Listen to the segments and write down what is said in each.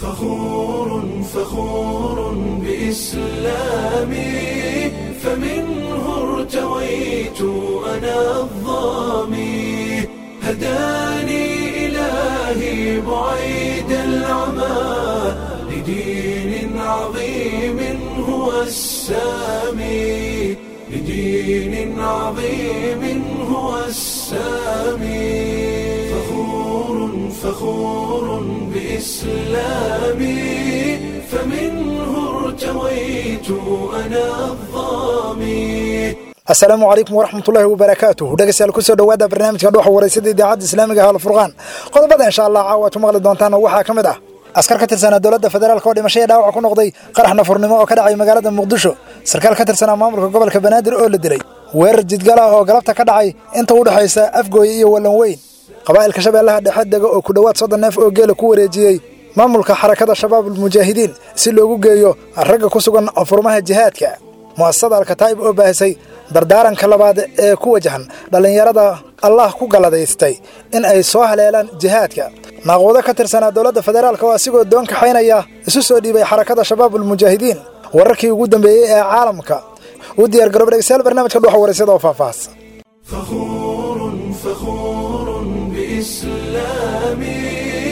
فخور بإسلامي فمنه ارتويت أنا الظامي هداني إلهي بعيد العمى لدين عظيم هو السامي لدين عظيم هو السامي فخور بإسلامي فمنه ارتويت أنا الظامي السلام عليكم ورحمة الله وبركاته dhegeystayaal ku soo dhawaada barnaamijka dhuuxa wareysada idaacadda islaamiga ah Al-Furqaan qodobada insha Allah caawa maqli doontaan waxa kamid ah askar ka tirsan dawladda federaalka oo dhimashay dhaawac ku noqday qarax nafurnimo oo ka dhacay magaalada Muqdisho sarkaal ka tirsan maamulka gobolka Banaadir oo la dilay weerar jidgala oo galabta ka dhacay inta u dhaxaysa Afgooy iyo Walanweyn qabaa'ilka Shabeellaha Dhexe daga oo ku dhawaad 30 neef oo geel ku wareejiyay maamulka xarakada shabaabul mujaahidiin si loogu geeyo ragga ku sugan furmaha jihaadka mu'assasada al-Kataib oo baahisay dardaaranka labaad ee ku wajahan dhalinyarada Allah ku galadaystay in ay soo haleelaan jihaadka naqodo ka tirsan dawladda federaalka oo asigoo doon ka xaynaya isu soo dhiibay xarakada shabaabul mujaahidiin wararkii ugu dambeeyay ee caalamka u diyaar garow dhageystayaal barnaamijka dhuuxa wareysada oo faahfaahsan فخور بإسلامي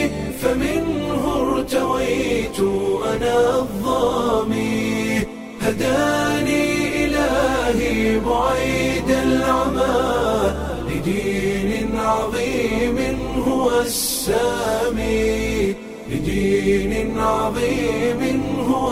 فمنه ارتويت أنا الظامي هداني إلهي بعيد العمى لدين عظيم هو السامي لدين عظيم هو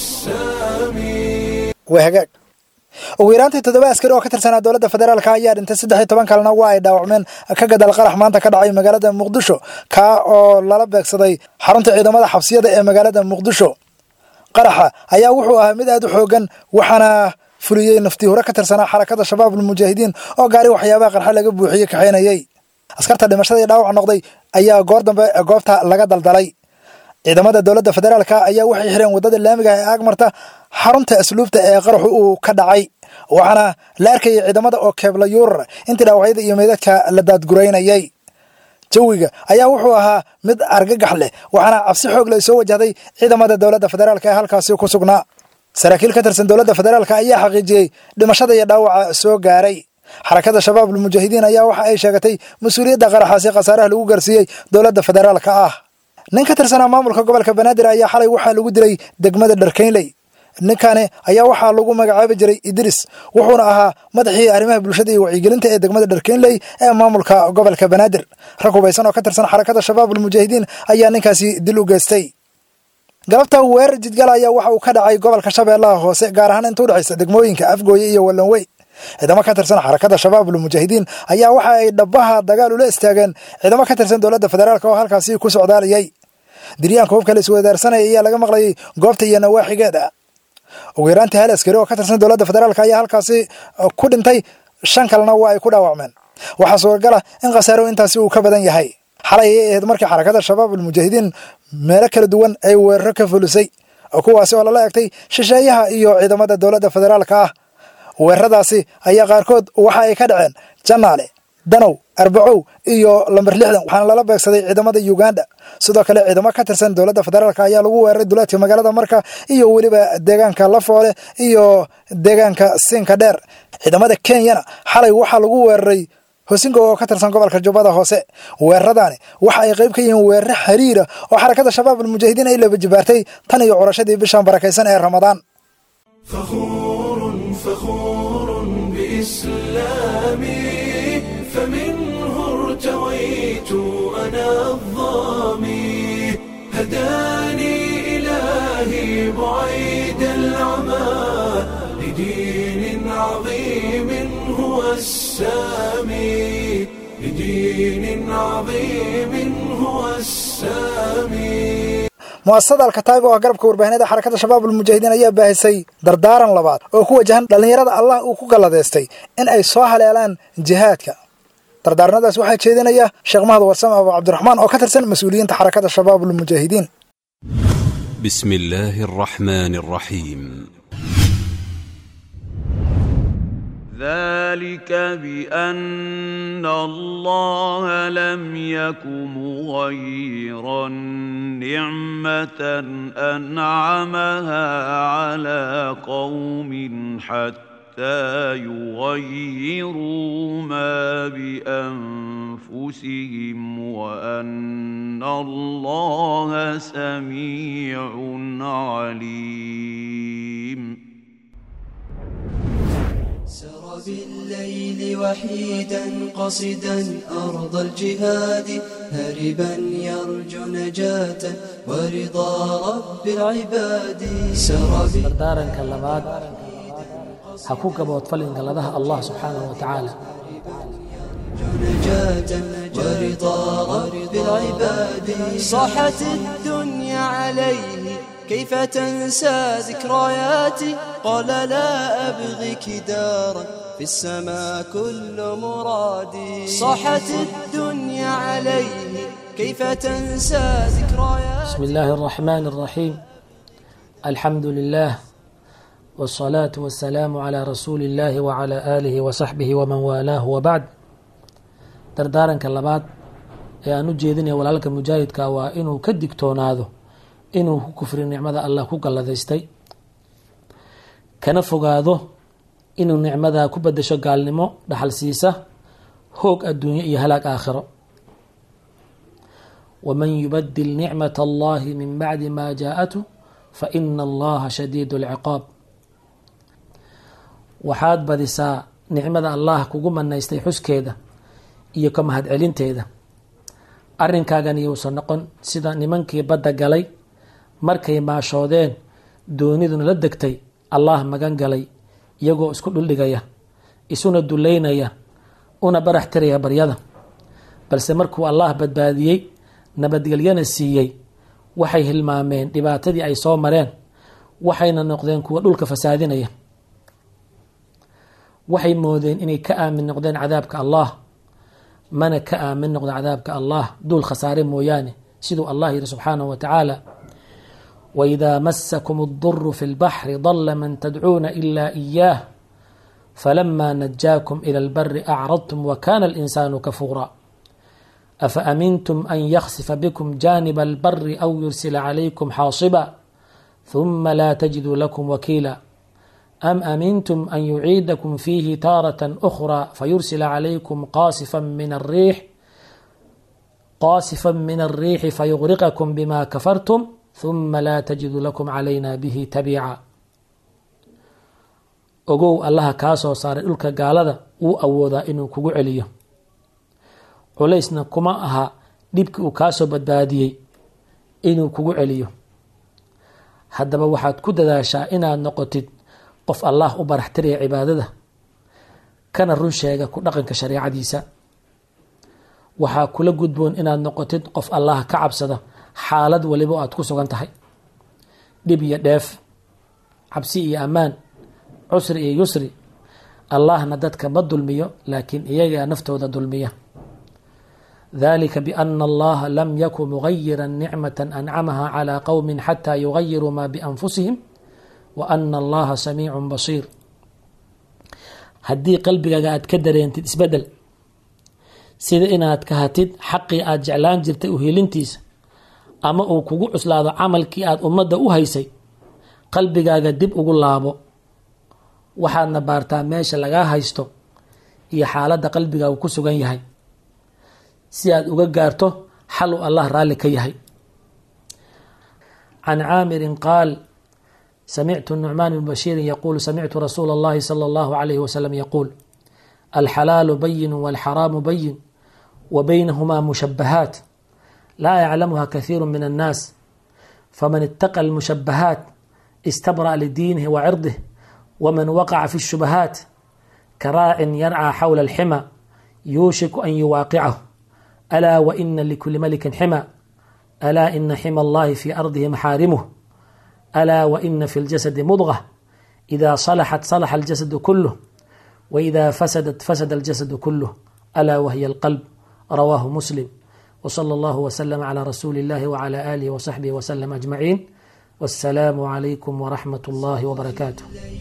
السامي وهجاك ugu yaraantii 7 askari oo ka tirsan dawladda federaalka ayaa dhintay 13 kalena waa ay dhaawacmeen ka gadal qarax maanta ka dhacay magaalada Muqdisho ka oo lala beegsaday xarunta ciidamada xabsiyada ee magaalada Muqdisho qaraxa ayaa wuxuu ahaa mid aad u xoogan waxaana fuliyay naftii hore ka tirsan xarakada shabaabul mujaahidiin oo gaari waxyaabaha qarxa laga buuxiyay ka xeenayay askarta dhimashada iyo dhaawac noqday ayaa goor dambe goobta laga daldalay ciidamada dawladda federaalka ayaa waxay xireen wadada laamiga ee agmarta xarunta asluubta ee qaraxu uu ka dhacay waxaana la arkay ciidamada oo keebla yuur intii dhaawacyada iyo meedadka la daadgureynayay jawiga ayaa wuxuu ahaa mid argagax leh waxaana cabsi xoog leh soo wajahday ciidamada dawladda federaalka ee halkaas ku sugnaa saraakiil ka tirsan dawladda federaalka ayaa xaqiijiyay dhimashada iyo dhaawaca soo gaaray xarakada shabaabul mujaahidiin ayaa waxa ay sheegatay mas'uuliyadda qaraxaasi khasaaraha lagu gaarsiiyay dawladda federaalka ah nin ka tirsan maamulka gobolka Banaadir ayaa xalay waxa lagu dilay degmada Dharkeynley ninkane ayaa waxa lagu magacaabi jiray Idris wuxuuna ahaa madaxii arrimaha bulshada iyo wacyigelinta ee degmada Dharkeynley ee maamulka gobolka Banaadir rakubaysan oo ka tirsan xarakada shabaabul mujaahidiin ayaa ninkaasi dil u geystay galabta weerar jidgal ayaa waxa uu ka dhacay gobolka Shabeellaha Hoose gaar ahaan inta u dhaxaysa degmooyinka Afgooy iyo Walanweyn ciidamo ka tirsan xarakada shabaabul mujaahidiin ayaa waxa ay dhabaha dagaal u la istaageen ciidamo ka tirsan dawladda federaalka oo halkaas ku socdaaliyay diriyaan koob kale isweydaarsanay ayaa laga maqlay goobta iyo nawaaxigeeda ugu yaraantii hal askari oo ka tirsan dawladda federaalka ayaa halkaas ku dhintay 5 kalena waa ay ku dhaawacmeen waxa suuragal ah in khasaaro intaasi uu ka badan yahay xalay ay ahayd markii xarakada shabaabul mujaahidiin meelo kala duwan ay weerar ka fulisay kuwaas oo la eegtay shisheeyaha iyo ciidamada dawladda federaalka ah weeraradaasi ayaa qaarkood waxa ay ka dhaceen Janaale Danow Arbacow iyo lambar 60 waxaana lala beegsaday ciidamada Uganda sidoo kale ciidamo ka tirsan dawladda federaalka ayaa lagu weeraray duleedka magaalada Marka iyo waliba deegaanka Lafoole iyo deegaanka Sinka Dheer ciidamada Kenya xalay waxa lagu weeraray Hosingo oo ka tirsan gobolka Jubbada Hoose weeraradaani waxa ay qayb ka yihiin weerar xiriir oo xarakada shabaabul mujaahidiin ay la bajibaartay tan iyo curashadii bishan barakeysan ee Ramadaan فخور بإسلامي فمنه ارتويت أنا الظامي هداني إلهي بعيد العمى لدين عظيم هو السامي لدين عظيم هو السامي mu'assasada al-Kataib oo garabka warbaahinada xarakada shabaabul mujaahidiin ayaa baahisay dardaaran labaad oo ku wajahan dhalinyarada Allah uu ku galadaystay in ay soo haleelaan jihaadka dardaaranadaas waxa jeedinaya Sheekh Mahad Warsame Abu Cabdiraxmaan oo ka tirsan mas'uuliyiinta xarakada shabaabul mujaahidiin bismillahir rahmanir rahim ذلك بأن الله لم يك مغيرا نعمة أنعمها على قوم حتى يغيروا ما بأنفسهم وأن الله سميع عليم. سر بالليل وحيدا قصدا أرض الجهاد هربا يرجو نجاة ورضا رب العباد. dardaaranka labaad ha ku gaboodfalin galladaha Allah subxaanahu wa tacaala. نجاة ورضا رب العباد. صاحت الدنيا عليه كيف تنسى ذكرياتي قال لا أبغيك دارا في السماء كل مرادي. صاحت الدنيا عليه كيف تنسى ذكرياتي. بسم الله الرحمن الرحيم. الحمد لله والصلاة والسلام على رسول الله وعلى آله وصحبه ومن والاه وبعد. dardaaranka labaad ee aan u jeedinaya walaalka mujaahidka waa inuu ka digtoonaado inuu ku kufri nicmada Allah ku galladaystay, kana fogaado inuu nicmada ku badasho gaalnimo dhaxal siisa hoog adduunyo iyo halaag aakhiro. waman yubaddil nicmata Allahi min bacdi ma jaa'atu fa ina Allaha shadiidu alciqaab. waxaad badisaa nicmada Allah kugu manaystay xuskeeda iyo ka mahadcelinteeda. arrinkaagan iyuusan noqon sida nimankii badda galay markay maashoodeen dooniduna la degtay Allah magan galay iyagoo isku dhuldhigaya isuna duleynaya una barax tiraya baryada, balse markuu Allah badbaadiyey nabadgelyana siiyey waxay hilmaameen dhibaatadii ay soo mareen, waxayna noqdeen kuwa dhulka fasaadinaya. waxay moodeen inay ka aamin noqdeen cadaabka Allah, mana ka aamin noqda cadaabka Allah duul khasaare mooyaane, siduu Allah yidhi subxaanahu wa tacaala: وإذا مسكم الضر في البحر ضل من تدعون إلا إياه فلما نجاكم إلى البر أعرضتم وكان الإنسان كفورا أفأمنتم أن يخسف بكم جانب البر أو يرسل عليكم حاصبا ثم لا تجدوا لكم وكيلا أم أمنتم أن يعيدكم فيه تارة أخرى فيرسل عليكم قاصفا من الريح فيغرقكم بما كفرتم ثم لا تجد لكم علينا به تبيعا. ogow allaha kaa soo saaray dhulka gaalada wuu awoodaa inuu kugu celiyo, culaysna kuma aha dhibkii uu kaa soo badbaadiyey inuu kugu celiyo. haddaba waxaad ku dadaashaa inaad noqotid qof Allah u barax tiraya cibaadada, kana run sheega ku dhaqanka shariicadiisa. waxaa kula gudboon inaad noqotid qof Allah ka cabsada xaalad waliba aad ku sugan tahay, dhib iyo dheef, cabsi iyo ammaan, cusri iyo yusri. Allahna dadka ma dulmiyo, laakiin iyagaa naftooda dulmiya. ذلك بأن الله لم يكن مغيرا نعمة أنعمها على قوم حتى يغيروا ما بأنفسهم وأن الله سميع بصير. haddii qalbigaaga aad ka dareentid isbedel, sida inaad ka hatid xaqii aad jeclaan jirtay u helintiisa, ama uu kugu cuslaado camalkii aad ummadda u haysay, qalbigaaga dib ugu laabo. waxaadna baartaa meesha lagaa haysto iyo xaaladda qalbigaagu ku sugan yahay, si aad uga gaarto xal uu Allah raalli ka yahay. عن عامر قال: سمعت النعمان بن بشير يقول: سمعت رسول الله صلى الله عليه وسلم يقول: الحلال بين والحرام بين وبينهما مشبهات لا يعلمها كثير من الناس، فمن اتقى المشبهات استبرأ لدينه وعرضه، ومن وقع في الشبهات كراع يرعى حول الحمى يوشك أن يواقعه. ألا وإن لكل ملك حمى، ألا إن حمى الله في أرضه محارمه، ألا وإن في الجسد مضغة إذا صلحت صلح الجسد كله، وإذا فسدت فسد الجسد كله، ألا وهي القلب. رواه مسلم. وصلى الله وسلم على رسول الله وعلى آله وصحبه وسلم أجمعين. والسلام عليكم ورحمة الله وبركاته.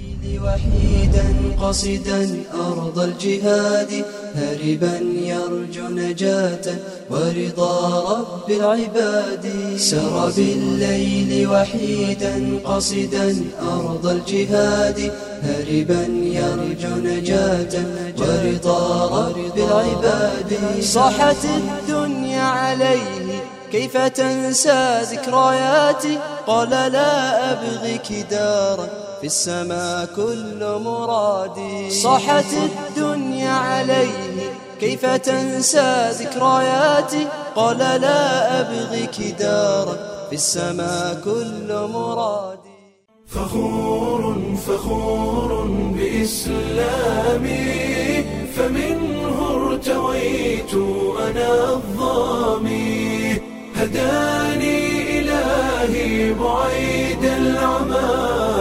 وحيدا قصدا أرض الجهاد هاربا يرجو نجاة ورضا رب العباد سر بالليل وحيدا قصدا أرض الجهاد هاربا يرجو نجاة ورضا رب العباد صاحت الدنيا عليه كيف تنسى ذكرياتي قال لا أبغيك دارا في السماء كل مرادي صاحت الدنيا عليه كيف تنسى ذكرياتي قال لا أبغيك دارا في السماء كل مرادي فخور فخور بإسلامي فمنه ارتويت أنا الظامي هداني إلهي بعيد العمى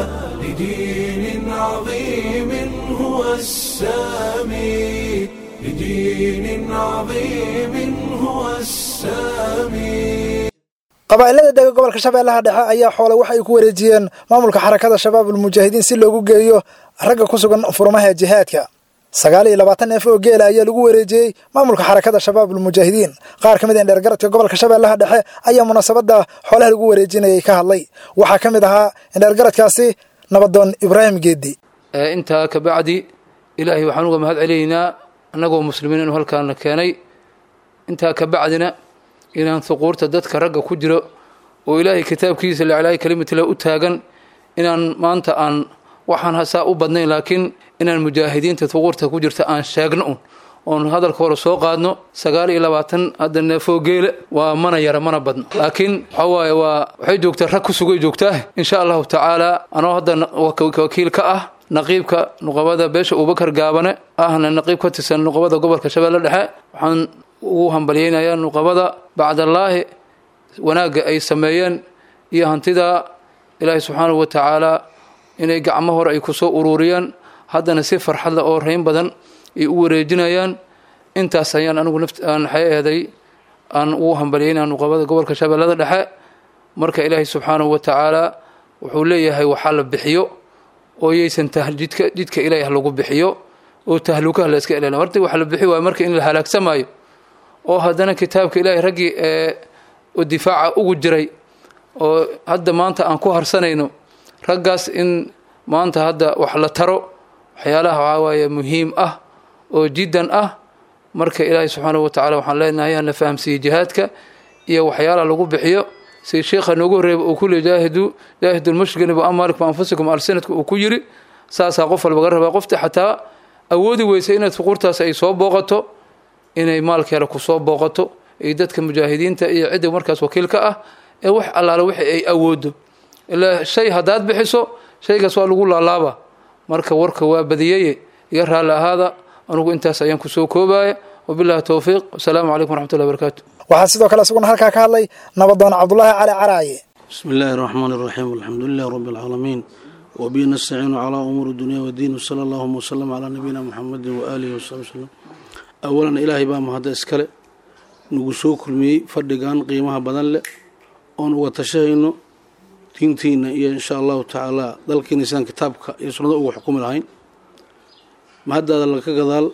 لدين عظيم هو السامي لدين عظيم هو السامي. qabaa'ilada dega gobolka shabeellaha dhexe ayaa xoole waxa ay ku wareejiyeen maamulka xarakada shabaabul mujaahidiin si loogu geeyo ragga ku sugan furmaha jihaadka 29 neef oo geela ayaa lagu wareejiyey maamulka xarakada shabaabul mujaahidiin. qaar ka mid ah indhergaradka gobolka shabeellaha dhexe ayaa munaasabada xoolaha lagu wareejinayay ka hadlay. waxaa ka mid ahaa indhergaradkaasi nabadoon Ibraahim Geedi. intaa ka bacdi ilaahay waxaan uga mahad celeynaa annagoo muslimiin inuu halkaan keenay. intaa ka bacdina inaan suquurta dadka ragga ku jiro oo ilaahay kitaabkiisa la ilaahay kalimada u taagan inaan maanta aan waxaan hasaa u badnayn laakiin inaan mujaahidiinta suquurta ku jirta aan sheegno oon hadalkooda soo qaadno 29 hadda neefoo geela waa mana yara mana badno laakiin waxa waaye waxay joogtaa rag ku sugay joogtaa insha Allah taala anoo hadda wakiil ka ah naqiibka nuqabada beesha Abubakar Gaabane ahna naqiib ka tirsan nuqabada gobolka Shabeelle Dhexe waxaan ugu hambalyeynayaan nuqabada bacdallaahi wanaaga ay sameeyeen iyo hantida ilaahay subxaanahu wa tacaala inay gacmo hore ay ku soo ururiyaan haddana si farxad leh oo rayn badan ay u wareejinayaan. intaas ayaan anigu aan xayeeday aan ugu hambalyeynaa nuqabada gobolka Shabeellada Dhexe. marka ilaahay subxaanahu wa tacaala wuxuu leeyahay waxaa la bixiyo oo yeysan jidka ilaahay lagu bixiyo oo tahluukaha la iska ilaaliyo. martii waxa la bixi waa marka in la halaagsamayo oo haddana kitaabka ilaahay raggii oo difaaca ugu jiray oo hadda maanta aan ku harsanayno raggaas in maanta hadda wax la taro waxyaalaha waxaa waaye muhiim ah oo jiddan ah. marka ilaahay subxaanahu wa tacaala waxaan leenahay aan la fahamsiiyey jihaadka iyo waxyaalaha lagu bixiyo si sheekha noogu horeeyay oo ku leeyahay jaahidu almushkina bi amwalikum anfusikum alsanadku uu ku yiri saasaa qof walba rabaa qofta xataa awoodi weysay inaad suquurtaas ay soo booqato inay maalkeeda ku soo booqato ay dadka mujaahidiinta iyo cid markaas wakiilka ah ee wax allaala wixii ay awoodo ilaa shay hadaad bixiso shaygaas waa lagu laalaaba. marka warka waa badiyay iga raali ahaada anigu intaas ayaan ku soo koobaya wabillahi tawfiiq wassalaamu calaykum waraxmatullahi wabarakaatu. waxaa sidoo kale isaguna halkaa ka hadlay nabadoon Cabdullaahi Cali Caraaye. bismillaahi raxmaani raxiim alxamdulilaahi rabbil caalamiin wabihi nastaciinu calaa umuuri dunya wadiin wasala allahuma wasalam calaa nabiyina muxamedin waaalihi wasaxbi wasalam. awalan ilaahay baa mahadda iskale nagu soo kulmiyey fadhigan qiimaha badan leh oon uga tashahayno diintiina iyo insha allahu tacaala dalkiina sidaan kitaabka iyo sunnada uga xukumi lahayn. mahaddaada laga gadaal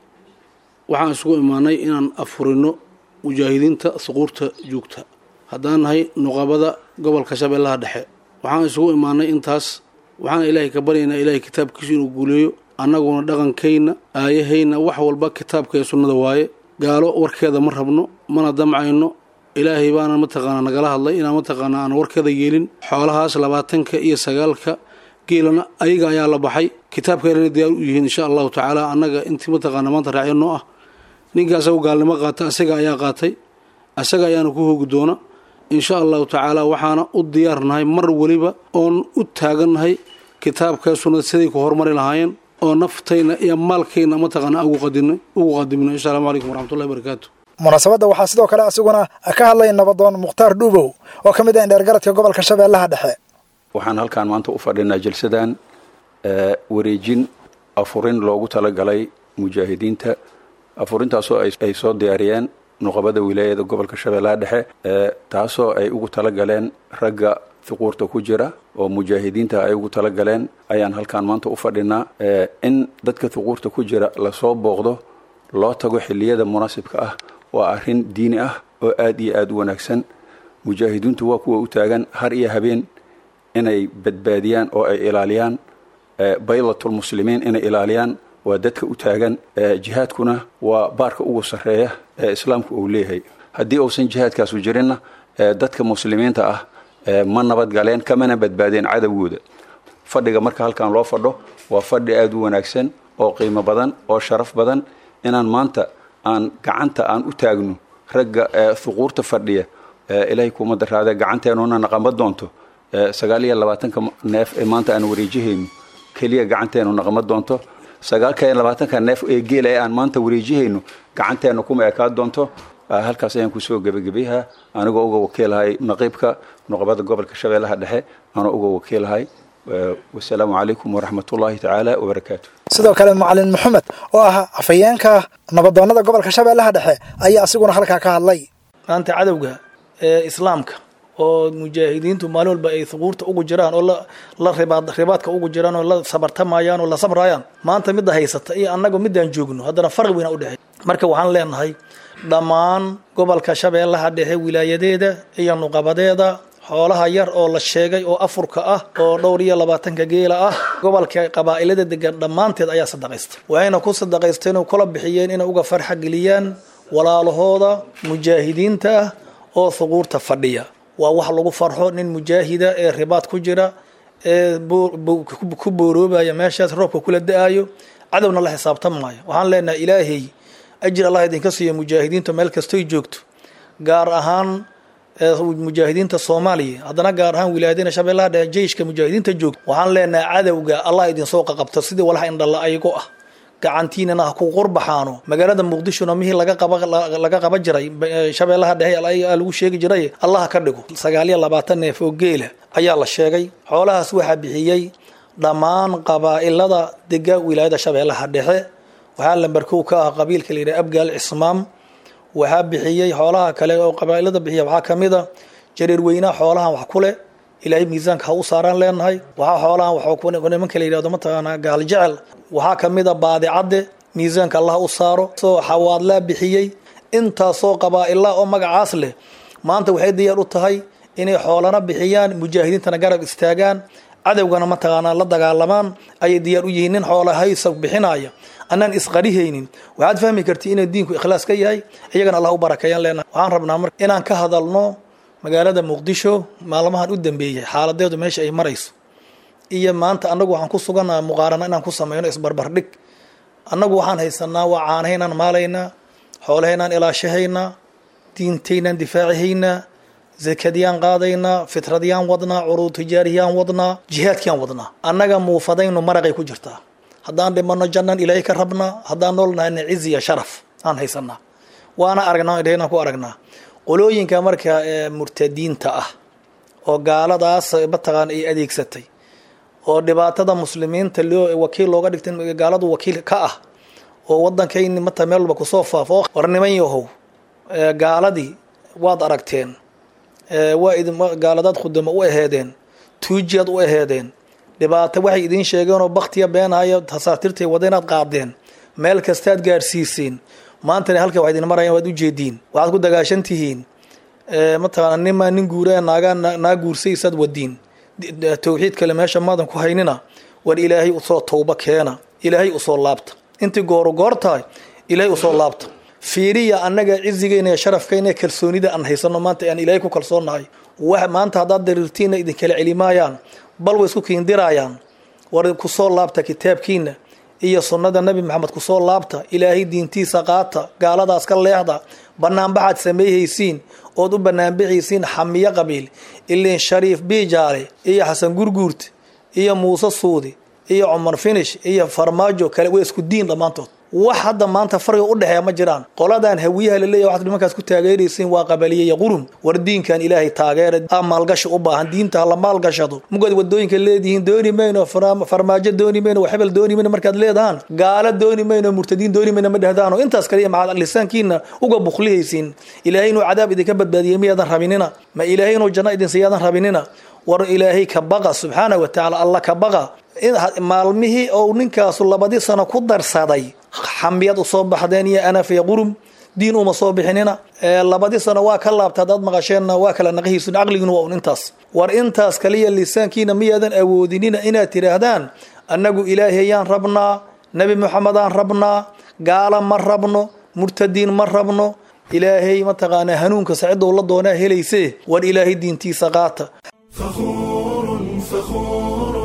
waxaan isugu imaanay inaan afurino mujaahidiinta suquurta joogta haddaan nahay nuqabada gobolka Shabeellaha Dhexe. waxaan isugu imaanay intaas waxaan ilaahay ka baryaynaa ilaahay kitaabkiisa inuu guuleeyo annaguna dhaqankayna aayahayna wax walba kitaabka iyo sunnada waaye. gaalo warkeeda ma rabno mana damcayno ilaahay baana mataqaanaa nagala hadlay inaan mataqaanaa aan warkeeda yeelin. xoolahaas 29 geelana ayaga ayaa la baxay kitaabkeena diyaar u yihiin insha Allah tacaala. annaga intii mataqaanaa maanta raacino ah ninkaas uu gaalnimo qaata asaga ayaa qaatay asaga ayaana ku hoogi doona insha Allah tacaala. waxaana u diyaarnahay mar waliba oon u taagannahay kitaabka sunnada sidii ku horumari lahaayeen oo naftayna iyo maalkayna mataqaanaa ugu qadimno. assalaamu calaykum waraxmatullahi wabarakaatu. munaasabada waxaa sidoo kale asiguna ka hadlay nabadoon Mukhtaar Dhuubow oo ka mid ah indhergaradka gobolka Shabeellaha Dhexe. waxaan halkaan maanta u fadhinaa jalsadan wareejin afurin loogu talagalay mujaahidiinta. afurintaasoo ay soo diyaariyeen nuqabada wilaayada gobolka Shabeellaha Dhexe taasoo ay ugu talagaleen ragga thuquurta ku jira oo mujaahidiinta ay ugu talagaleen ayaan halkaan maanta u fadhinaa in dadka thuquurta ku jira lasoo booqdo loo tago xilliyada munaasibka ah waa arrin diini ah oo aad iyo aad u wanaagsan mujaahidiintu waa kuwa u taagan har iyo habeen inay badbaadiyaan oo ay ilaaliyaan baydatul muslimiin inay ilaaliyaan waa dadka u taagan jihaadkuna waa baarka ugu sarreeya ee islaamku uu leeyahay haddii uusan jihaadkaasu jirinna dadka muslimiinta ah ma nabad galeen kamana badbaadeen cadowgooda fadhiga marka halkan loo fadho waa fadhi aad u wanaagsan oo qiimo badan oo sharaf badan inaan maanta aan gacanta aan u taagno ragga thuquurta fadhiya ilaahay kuma daraada gacanteenuna naqama doonto 29 neef ee maanta aan wareejihayno kaliya gacanteenu naqama doonto 29 neef ee geel aan maanta wareejihayno gacanteenu kuma ekaa doonto halkaas ayaan ku soo gabagabeeyaa anigoo uga wakiilahay naqiibka nuqbada gobolka Shabeellaha Dhexe ana uga wakiilahay wassalaamu calaykum waraxmatullaahi tacaala wabarakaatuh sidoo kale macallin maxamed oo ah afayeenka nabadoonnada gobolka Shabeellaha Dhexe ayaa asiguna halkaa ka hadlay maanta cadawga islaamka oo mujaahidiintu maalin walba ay thuquurta ugu jiraan oo la ribaadka ugu jiraan oo la sabartamayaan oo la sabrayaan maanta mid haysata iyo annagu midaan joogno haddana farqi weyn u dhaxay marka waxaan leenahay dhammaan gobolka Shabeellaha Dhexe wilaayadeeda iyo nuqabadeeda xoolaha yar oo la sheegay oo afurka ah oo dhowr iyo 20 geela ah gobolka qabaa'ilada degan dhamaanteed ayaa sadaqaystay waxayna ku sadaqaysteen oo kala bixiyeen in uga farxa geliyaan walaalahooda mujaahidiinta oo thuquurta fadhiya waa wax lagu farxo nin mujaahida ee ribaad ku jira ee ku booroobaya meeshaas roobka kula da'ayo cadawna la xisaabtamaayo waxaan leenahay ilaahay ajir Allah idinka siiyo mujaahidiinta meel kasto ay joogto gaar ahaan mujaahidiinta Soomaaliya haddana gaar ahaan wilaayadina Shabeellaha Dhexe jeeshka mujaahidiinta joogto waxaan leenahay cadawga Allah idin soo qabto sidii walaha indhala ayago ah gacantiinana ku qurbaxaano magaalada Muqdisho mihi laga qaba jiray Shabeellaha Dhexe lagu sheegi jiray Allah ka dhigo 29 neef oo geela ayaa la sheegay xoolahaas waxa bixiyay dhamaan qabaa'ilada dega wilaayada Shabeellaha Dhexe waxa lambarku ka ah qabiilka la yiraahdo Abgaal Ismaam waxa bixiyay xoolaha kale oo qabaa'ilada bixiya waxa kamida jareer weyna xoolaha wax kule ilaahay miisaanka ha u saaran leenahay waxa xoolaha waxa ku nimanka la yiraahdo mataqaana gaal jecel waxa kamida baadicade miisaanka Allah u saaro soo xawaadla bixiyay inta soo qabaa'ila oo magacaas leh maanta waxay diyaar u tahay inay xoolana bixiyaan mujaahidiintana garab istaagaan cadawgana mataqaana la dagaalamaan ay diyaar u yihiin xoolaha haysa bixinaya anaan isqarihaynin waxaad fahmi kartii in diinku ikhlaas ka yahay iyagana Allah u barakeeyaan leena waxaan rabnaa mar inaan ka hadalno magaalada Muqdisho maalmahan u dambeeyay xaaladeedu meesha ay marayso iyo maanta anagu waxaan ku suganaa muqaarana inaan ku sameeyno isbarbar dhig anagu waxaan haysanaa waa caanaheynaan maalayna xoolaheynaan ilaashahayna diinteynaan difaacihayna zakadiyaan qaadayna fitradiyaan wadnaa uruud tijaariyaan wadnaa jihaadkiyaan wadnaa annaga muufadaynu maraqay ku jirtaa haddaan dhimano jannan ilaahay ka rabnaa haddaan noolnahay ciz iyo sharaf aan haysanaa waana aragnaa idheena ku aragnaa qolooyinka marka murtadiinta ah oo gaaladaas bataqaan ay adeegsatay oo dhibaatada muslimiinta loo wakiil looga dhigtay gaaladu wakiil ka ah oo wadankayni mata meel walba ku soo faafo warniman yahow gaaladii waad aragteen waa idin gaaladaad khudamo u aheedeen tuujiyad u aheedeen dhibaato waxay idin sheegeen oo baqtiya beenayo tasaatiirtay wadeenaad qaadeen meel kastaad gaarsiiseen maanta halka waxa idin marayaan waad u jeediin waxaad ku dagaashantihiin mataqaana nin guureen naaga guursaysad wadiin tawxiid kale meesha maadan ku haynina war ilaahay u soo tawba keena ilaahay u soo laabta intii goortahay ilaahay u soo laabta fiiriya annaga cizigeena iyo sharafkeena kalsoonida aan haysano maanta aan ilaahay ku kalsoonahay wax maanta hadaad darirtiina idin kala celimaayaan bal way isku kiindirayaan war ku soo laabta kitaabkiina iyo sunnada nabi maxamed ku soo laabta ilaahay diintiisa qaata gaaladaas ka leexda banaan baxad sameeyaysiin oo u banaan bixiysiin xamiya qabiil ilaa shariif bijaale iyo xasan gurguurt iyo muuse suudi iyo umar finish iyo farmaajo kale way isku diin dhamaantood wax hadda maanta farqi u dhaxeeya ma jiraan qoladan hawiyaha la leeyahay waxa nimankaas ku taageeraysiin waa qabaliyay qurun war diinkan ilaahay taageera amal gasho u baahan diinta la maal gashado mugad wadooyinka leedihiin dooni mayno farmaajo dooni mayno waxbal dooni mayno markaad leedahan gaala dooni mayno murtadiin dooni mayno ma dhahdaano intaas kaliya ma lisaankiina uga buqlihaysiin ilaahay inuu cadaab idinka badbaadiyay miyadan rabinina ma ilaahay inuu janno idin siiyadan rabinina war ilaahay ka baqa subxaana wa tacaala alla ka baqa maalmihii ou ninkaasu 2 sano ku darsaday xambiyad usoo baxdeen iyo anaf iyo qurum diin uma soo bixinina 2 sano waa ka laabta dad maqasheenna waa kala naqahiisun aqliguna waa intaas war intaas kaliya lisaankiina miyaadan awoodinina inaad tiraahdaan annagu ilaahayaan rabnaa nabi muxamedaan rabnaa gaala ma rabno murtadiin ma rabno ilaahay ma taqaanaa hanuunka sacidoo la doonaa helaysee war ilaahay diintiisa qaata فخور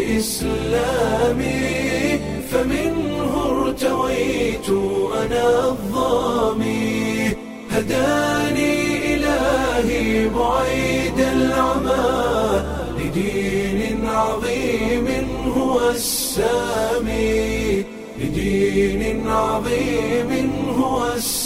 بإسلامي فمنه ارتويت أنا الظامي هداني إلهي بعيد العمى لدين عظيم هو السامي لدين عظيم هو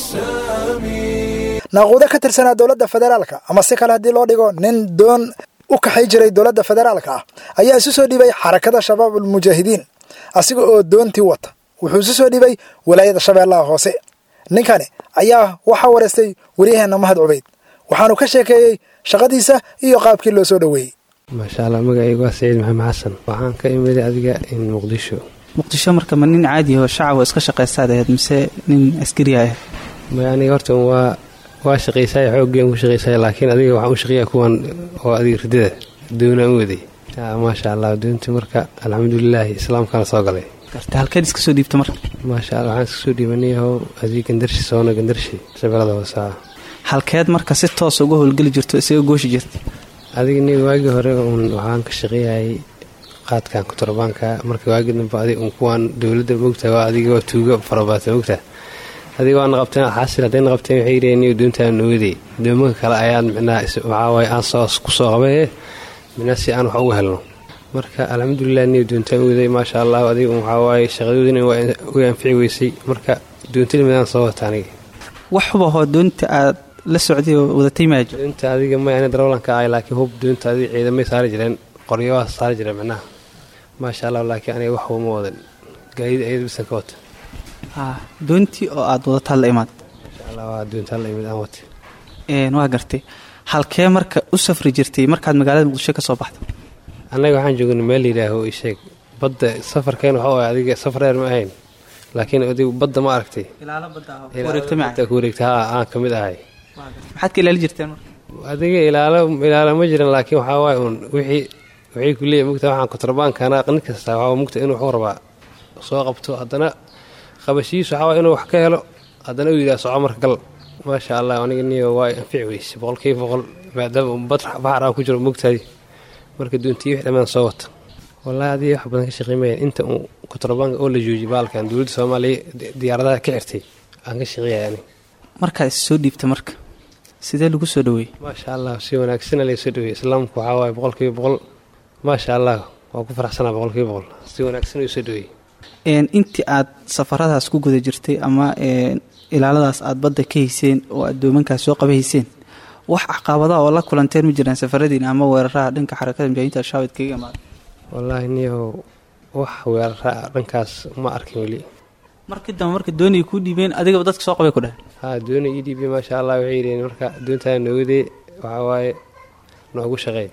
السامي naaquudo ka tirsanaa dowladda federaalka ama si kale haddii loo dhigo nin doon u kaxay jiray dowladda federaalka ah ayaa isu soo dhibay xarakada shabaab ulmujaahidiin asiga oo doontii wata wuxuu isu soo dhibay walaayada shabeellaha hoose ninkani ayaa waxaa wareystay waryaheena mahad cubayd waxaanu ka sheekeeyey shaqadiisa iyo qaabkii loo soo dhoweeyey maasha allah magacaygu waa saciid maxamed xasan waxaan ka imiday adiga in muqdisho marka ma nin caadi oo shacab oo iska shaqaystaad ahayd mise nin askari ah aniga horta waa shaqaysay xoogeen ku shaqaysay laakiin adiga waxaan u shaqeeyaa kuwan oo adiga ridada doonaan u waday maasha allah doontii marka alxamdulilah islaamkana soo galay garta halkeed iska soo dhiibta marka maasha allah waxaan iska soo dhiibanay adiga gandarshi shabeellada hoose halkeed marka si toos uga howlgeli jirto isaga gooshi jirta adiga nin waagii hore waxaan ka shaqeeyay qaadkan kuturbaanka marka waagii dambe adiga kuwan dowladda moogtahay waa adiga waa tuuga farabaata moogtahay adiga waana qabteen xaasil haddayna qabteen waxay yidhaheen doontaan nooday doomanka kale ayaan micnaha waxaa waaye aan ku soo qabay micnaha si aan wax ugu helno marka alxamdulilah niyo doontaan ooday maasha allah adiga waxaa waaye shaqadoodina way anfici weysay marka doontida midaan soo wata aniga wax hubahoo doonta aad la socday oo wadatay maajo doonta adiga mayana darawlanka ahay laakiin hub doonta adiga ciidamay saari jireen qoryo waa saari jireen micnaha maasha allah laakiin aniga wax uma wadan gaadida ayada bisan ka wata doontii oo aad wadataa la imaad insha allah waa doontaa la imid aan watay waa gartay halkee marka u safri jirtay markaad magaalada muqdisho ka soo baxday annaga waxaan joognay meel yidhaaho isheeg badda safarkeen waxa waaye adiga safar dheer ma ahayn laakiin adigu badda ma aragtay ilaalo ku wareegta aan ka mid ahay maxaad ka ilaali jirteen marka adiga ilaalo ma jiran laakiin waxaa waaye uun wixii ku leeyahay mugta waxaan kuturbaankana nin kasta waxaa mugta inuu wuxuu rabaa soo qabto haddana qabashiisu waxaa waaye inuu wax ka helo haddana uu yidhaha soco marka gal maasha allah aniga niyo waa anfici weyse 100% maadaama baxar aan ku jiro mugtahay marka doontii wix dhammaan soo wata wallaahi adiga wax badan ka shaqeeyeen inta uu kuturbaanka oo la joojiyay baalkan dowladda Soomaaliya diyaaradaha ka xirtay aan ka shaqeeyay marka soo dhiibta marka sidee lagu soo dhaweeyay maasha allah si wanaagsan la soo dhaweeyay islaamku waxa waaye 100% maasha allah waa ku faraxsanaa 100% si wanaagsan la soo dhaweeyay intii aad safaradaas ku guda jirtay ama ilaaladaas aad badda ka hayseen oo aad doomankaas soo qabayseen wax caqabadaha oo la kulanteen ma jiraan safaradiina ama weeraraha dhanka xarakada mujaahidiinta al-shabaab kaga imaad wallaahi niyo wax weeraraha dhankaas ma arkin weli markii dambe marka doonay ku dhiibeen adigaba dadka soo qabay ku dhahay doonay ii dhiibay maasha allah waxay yidhaheen marka doontaa nooday waxaa waaye noogu shaqeey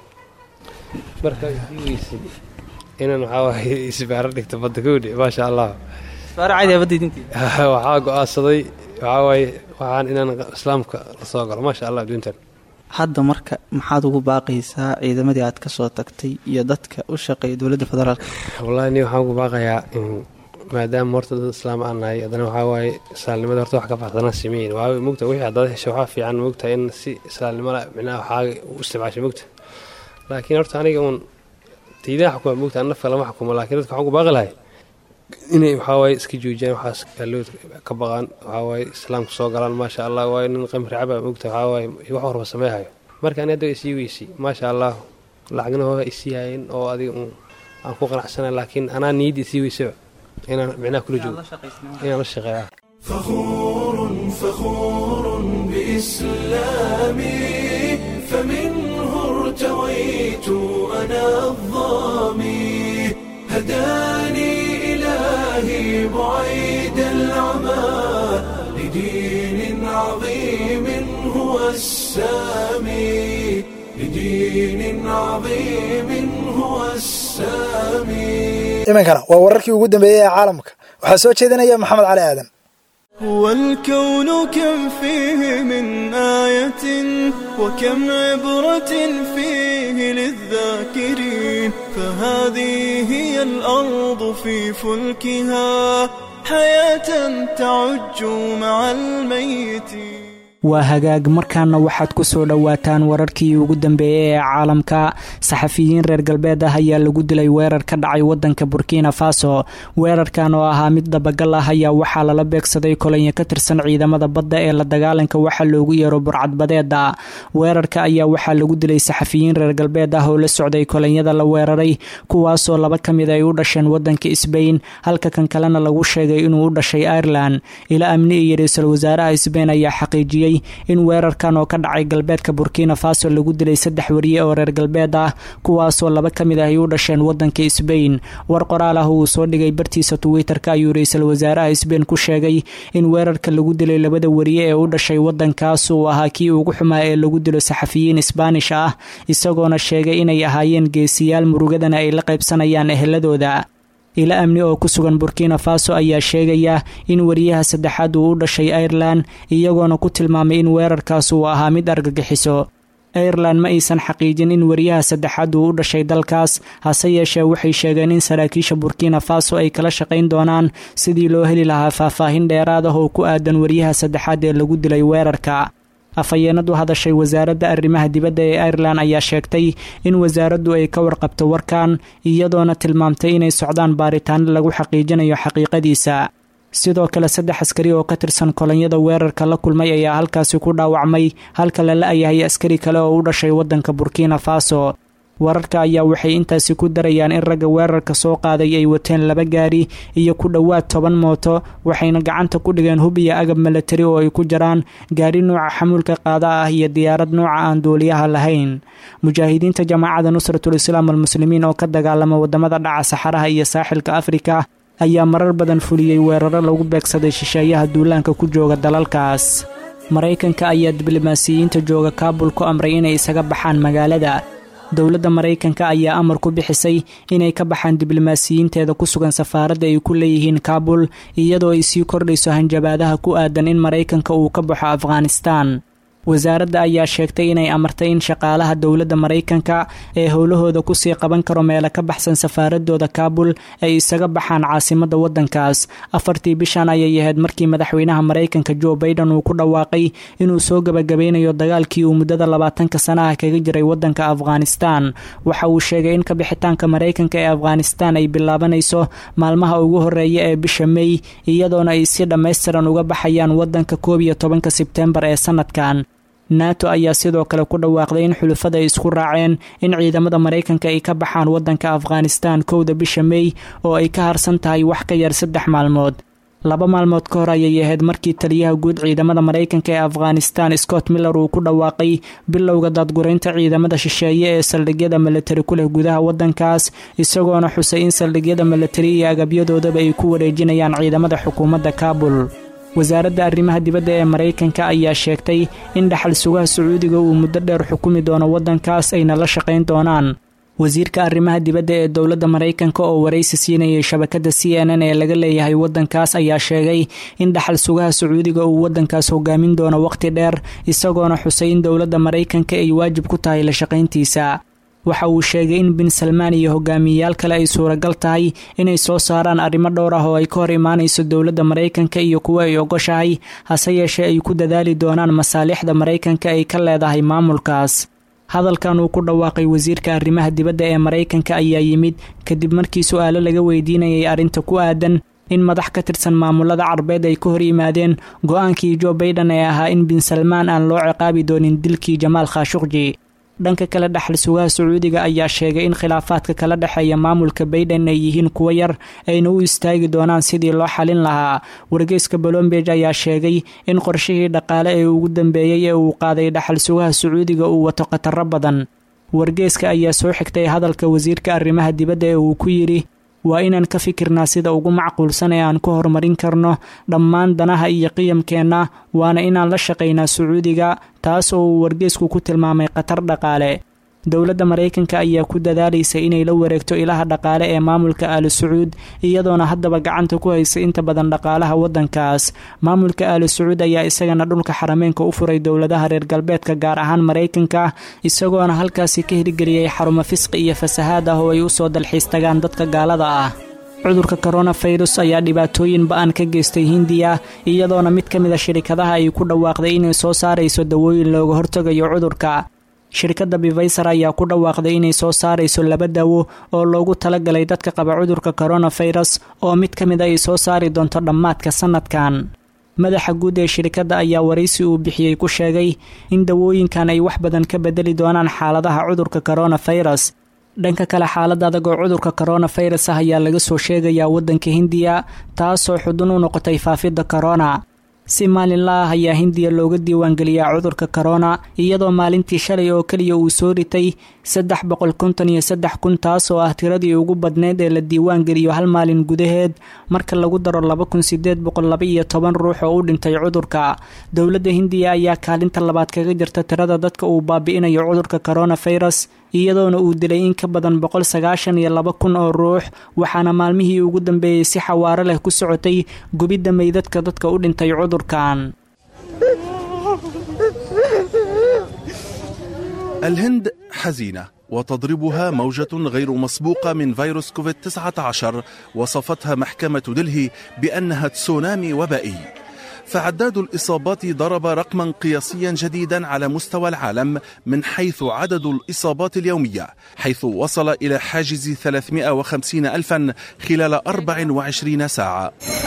marka weysay inaan waxaa waaye isbaaro dhigto badda kowdhe maasha allah isbaaro caadi ah badda idintii waxaa go-aansaday waxaa waaye waxaan inaan islaamka la soo galo maasha allah doontan hadda marka maxaad ugu baaqaysaa ciidamadii aad ka soo tagtay iyo dadka u shaqeeya dowladda federaalka wallaahi ni waxaan ugu baaqayaa maadaama horta dad islaam aan nahay haddana waxaa waaye islaamnimada horta wax ka baxsanaa sameeyin waa mogta wixii haddaad hesho waxaa fiican mogta in si islaamnimada micnaha waxaa u isticmaashay mogta laakiin horta aniga uun tiidaha xukuma mogta nafka lama xukumo laakiin dadka waxaan ugu baaqi lahay inay waxaa waaye iska joojiyaan waxaas gaallood ka baqaan waxaa waaye islaamka soo galaan maasha allah waaye nin qamri caba mogta waxaa waaye wax warba sameehayo marka ani hadda isii weysay maasha allah lacagna hooga isii hayeen oo adiga aan ku qanacsanay laakiin anaa niyadda isii weysaba inaan micnaha kula joogo inaan la shaqeeya فخور بإسلامي فمنه ارتويت أنا الظامي هداني إلهي بعيد العمى لدين عظيم هو السامي لدين عظيم هو السامي. iminkana waa wararkii ugu dambeeyey ee caalamka waxaa soo jeedinaya maxamed cali aadan. هو الكون كم فيه من آية وكم عبرة فيه للذاكرين فهذه هي الأرض في فلكها حياة تعج مع الميتين. waa hagaag markaana waxaad ku soo dhowaataan wararkii ugu dambeeyey ee caalamka. saxafiyiin reer galbeed ah ayaa lagu dilay weerar ka dhacay wadanka Burkina Faso. weerarkan oo ahaa mid dabagal ah ayaa waxaa lala beegsaday kolonyo ka tirsan ciidamada badda ee la dagaalanka waxa loogu yeero burcadbadeeda. weerarka ayaa waxaa lagu dilay saxafiyiin reer galbeed ah oo la socday kolonyada la weeraray, kuwaasoo laba ka mid ay u dhasheen wadanka Spain halka kan kalena lagu sheegay inuu u dhashay Ireland. ila amni iyo ra'iisul wasaaraha Spain ayaa xaqiijiyay in weerarkan oo ka dhacay galbeedka Burkina Faso lagu dilay 3 wariye oo reer galbeed ah, kuwaasoo laba ka mid ah ay u dhasheen wadanka Spain. war qoraal ah uu soo dhigay bartiisa Twitter-ka ayuu ra'iisul wasaaraha Spain ku sheegay in weerarka lagu dilay labada wariye ee u dhashay wadankaas uu ahaa kii ugu xumaa ee lagu dilo saxafiyiin Spanish ah, isagoona sheegay inay ahaayeen geesiyaal murugadana ay la qaybsanayaan eheladooda. ila amni oo ku sugan Burkina Faso ayaa sheegaya in wariyaha saddexaad uu u dhashay Ireland, iyagoona ku tilmaamay in weerarkaas uu ahaa mid argagixiso. Ireland ma aysan xaqiijin in wariyaha saddexaad uu u dhashay dalkaas, hase yeeshee waxay sheegeen in saraakiisha Burkina Faso ay kala shaqayn doonaan sidii loo heli lahaa faahfaahin dheeraad ah oo ku aadan wariyaha saddexaad ee lagu dilay weerarka. afhayeenadu hadashay wasaaradda arrimaha dibadda ee Ireland ayaa sheegtay in wasaaraddu ay ka warqabto warkan, iyadoona tilmaamtay inay socdaan baaritaan lagu xaqiijinayo xaqiiqadiisa. sidoo kale 3 askari oo ka tirsan kolonyada weerarka la kulmay ayaa halkaasi ku dhaawacmay, halka la la'yahay askari kale oo u dhashay wadanka Burkina Faso. wararka ayaa waxay intaasi ku darayaan in ragga weerarka soo qaaday ay wateen 2 gaari iyo ku dhowaad 10 mooto, waxayna gacanta ku dhigeen hub iyo agab military oo ay ku jiraan gaari nooca xamuulka qaada ah iyo diyaarad nooca aan duuliyaha lahayn. mujaahidiinta jamaacada Nusratul Islaam al-Muslimiin oo ka dagaalama wadamada dhaca Saxaraha iyo saaxilka Afrika ayaa marar badan fuliyay weeraro lagu beegsaday shisheeyaha duulaanka ku jooga dalalkaas. Mareykanka ayaa diblomaasiyiinta jooga Kaabul ku amray inay isaga baxaan magaalada. dowladda Mareykanka ayaa amar ku bixisay inay ka baxaan diblomaasiyiinteeda ku sugan safaaradda ay ku leeyihiin Kaabul, iyadoo ay sii kordhayso hanjabaadaha ku aadan in Mareykanka uu ka baxo Afghanistan. wasaaradda ayaa sheegtay inay amartay in shaqaalaha dowladda Mareykanka ee howlahooda ku sii qaban karo meelo ka baxsan safaaradooda Kaabul ay isaga baxaan caasimadda wadankaas. 4tii bishan ayay ahayd markii madaxweynaha Mareykanka Joe Biden uu ku dhawaaqay inuu soo gabagabeynayo dagaalkii uu muddada 20 sano ah kaga jiray wadanka Afghanistan. waxa uu sheegay in ka bixitaanka Mareykanka ee Afghanistan ay bilaabanayso maalmaha ugu horeeya ee bisha May, iyadoona ay si dhameystiran uga baxayaan wadanka 11 Sebtembar ee sanadkan. NATO ayaa sidoo kale ku dhawaaqday in xulafada ay isku raaceen in ciidamada Mareykanka ay ka baxaan wadanka Afghanistan 1 bisha May oo ay ka harsan tahay wax ka yar 3 maalmood. 2 maalmood ka hor ayay ahayd markii taliyaha guud ciidamada Mareykanka ee Afghanistan Scott Miller uu ku dhawaaqay bilowga dadgureynta ciidamada shisheeye ee saldhigyada military ku leh gudaha wadankaas, isagoona xusay in saldhigyada military iyo agabyadoodaba ay ku wareejinayaan ciidamada xukuumadda Kaabul. wasaaradda arrimaha dibadda ee Mareykanka ayaa sheegtay in dhaxal sugaha Sacuudiga uu muddo dheer xukumi doono wadankaas ayna la shaqayn doonaan. wasiirka arrimaha dibadda ee dowladda Mareykanka oo wareysi siinayay shabakadda CNN ee laga leeyahay wadankaas ayaa sheegay in dhaxal sugaha Sacuudiga uu wadankaas hogaamin doono waqti dheer, isagoona xusay in dowladda Mareykanka ay waajib ku tahay la shaqayntiisa. waxa uu sheegay in bin Salman iyo hogaamiyayaal kale ay suuragal tahay inay soo saaraan arrimo dhowr ah oo ay ka hor imaanayso dowladda Mareykanka iyo kuwa ay ogoshahay, hase yeeshee ay ku dadaali doonaan masaalixda Mareykanka ay ka leedahay maamulkaas. hadalkan uu ku dhawaaqay wasiirka arrimaha dibadda ee Mareykanka ayaa yimid kadib markii su'aalo laga weydiinayay arrinta ku aadan in madax ka tirsan maamulada Carbeed ay ka hor yimaadeen go'aankii Joe Biden ee ahaa in bin Salman aan loo ciqaabi doonin dilkii Jamal Khashoggi. dhanka kale dhaxal sugaha Sacuudiga ayaa sheegay in khilaafaadka kala dhaxeeya maamulka Biden ay yihiin kuwa yar ayna u istaagi doonaan sidii loo xalin lahaa. wargeyska Bloomberg ayaa sheegay in qorshihii dhaqaale ee ugu dambeeyay ee uu qaaday dhaxal sugaha Sacuudiga uu wato khatar badan. wargeyska ayaa soo xigtay hadalka wasiirka arrimaha dibadda ee uu ku yiri waa inaan ka fikirnaa sida ugu macquulsan ee aan ku horumarin karno dhammaan danaha iyo qiyamkeenna waana inaan la shaqaynaa sacuudiga taas oo uu wargeysku ku tilmaamay khatar dhaqaale dowladda maraykanka ayaa ku dadaalaysa inay la wareegto ilaha dhaqaale ee maamulka aalu sacuud iyadoona haddaba gacanta ku haysa inta badan dhaqaalaha waddankaas maamulka aalu sacuud ayaa isagana dhulka xarameenka u furay dowladaha reer galbeedka gaar ahaan maraykanka isagoona halkaasi ka hirgeliyey xarumo fisqi iyo fasahaad ah oo ay u soo dalxiis tagaan dadka gaalada ah cudurka koronafirus ayaa dhibaatooyin ba-an ka geystay hindiya iyadoona mid ka mid a shirikadaha ay ku dhawaaqday inay soo saarayso dawooyin looga hortagayo cudurka shirkadda bivaysar ayaa ku dhawaaqday inay soo saarayso 2 dawo oo loogu talagalay dadka qaba cudurka koronafirus oo mid ka mid ay soo saari doonto dhammaadka sanadkan madaxa guud ee shirkadda ayaa waraysi uu bixiyey ku sheegay in dawooyinkan ay wax badan ka bedeli doonaan xaaladaha cudurka koronafirus dhanka kale xaalad adag oo cudurka koronafirus ah ayaa laga soo sheegayaa waddanka hindiya taasoo xudun u noqotay faafidda korona si maalinla ah ayaa hindiya looga diiwaangeliyaa cudurka korona iyadoo maalintii shalay oo keliya uu soo ritay 353 taas oo ah tiradii ugu badneed ee la diiwaangeliyo hal maalin gudaheed marka lagu daro 2812 ruux oo u dhintay cudurka dowladda hindiya ayaa kaalinta labaad kaga jirta tirada dadka uu baabi'inayo cudurka koronafirus iyadoona uu dilay in ka badan 192,000 oo ruux waxaana maalmihii ugu dambeeyey si xawaaro leh ku socotay gubidda meydadka dadka u dhintay cudurkan الهند حزينة وتضربها موجة غير مسبوقة من فيروس كوفيد-19 وصفتها محكمة دلهي بأنها تسونامي وبائي فعداد الإصابات ضرب رقما قياسيا جديدا على مستوى العالم من حيث عدد الإصابات اليومية حيث وصل إلى حاجز 350,000 خلال 24 ساعة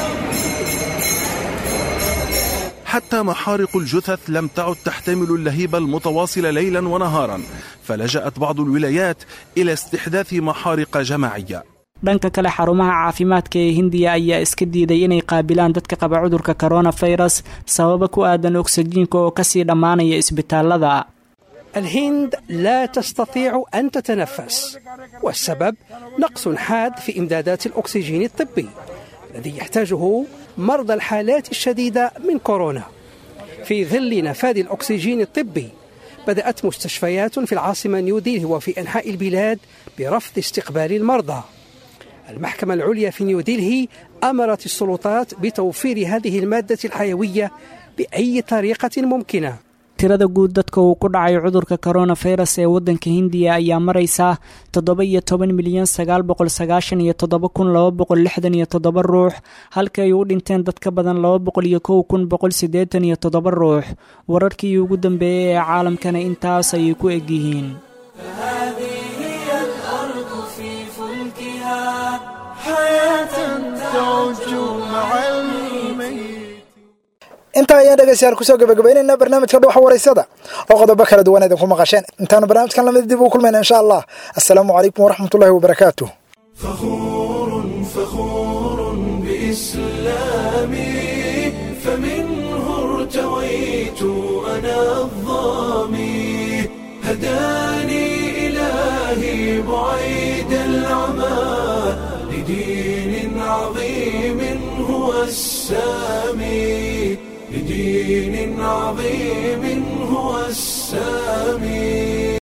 حتى محارق الجثث لم تعد تحتمل اللهيب المتواصل ليلا ونهارا فلجأت بعض الولايات إلى استحداث محارق جماعية dhanka kale xarumaha caafimaadka ee hindiya ayaa iska diiday inay qaabilaan dadka qaba cudurka koronafirus sababa ku aadan oksijiinka oo kasii dhammaanaya isbitaalada الهند لا تستطيع أن تتنفس والسبب نقص حاد في إمدادات الأكسجين الطبي الذي يحتاجه مرضى الحالات الشديدة من كورونا في ظل نفاذ الأكسجين الطبي بدأت مستشفيات في العاصمة نيودلهي وفي أنحاء البلاد برفض استقبال المرضى المحكمة العليا في نيودلهي أمرت السلطات بتوفير هذه المادة الحيوية بأي طريقة ممكنة tirada guud dadka uu ku dhacay cudurka koronafirus ee waddanka hindiya ayaa maraysa 17,997,267 ruux halka ay u dhinteen dad ka badan 201,187 ruux wararkii ugu dambeeyey ee caalamkana intaas ayay ku eg yihiin intaa ayaan dhegaystayaal kusoo gabagabaynaynaa barnaamijka dhuuxa waraysada oo qodobo kala duwan idinku maqasheen intaanu barnaamijkan lamid dib ugu kulmayna insha allah assalaamu calaykum waraxmatullaahi wabarakaatuh فخور بإسلامي فمنه ارتويت أنا الظامي هداني إلهي بعيد العمى لدين عظيم هو السامي لدين عظيم هو السامي